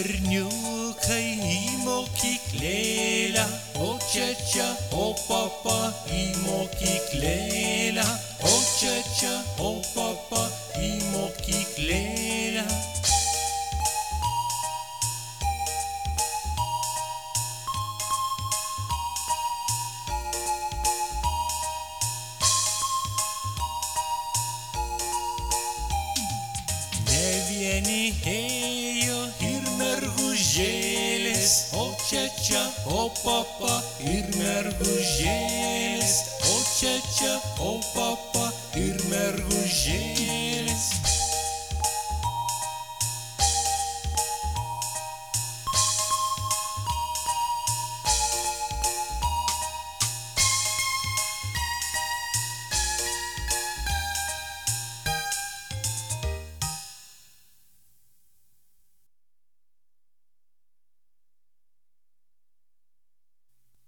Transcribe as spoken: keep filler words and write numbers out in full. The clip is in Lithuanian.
berniukai į mokyklėlę, o čia čia, o papa į mokyklėlę, o čia čia, o papa į mokyklėlę. Ne vieni ėjo ir mergužėlės, o čia čia, o papa ir mergužėlės.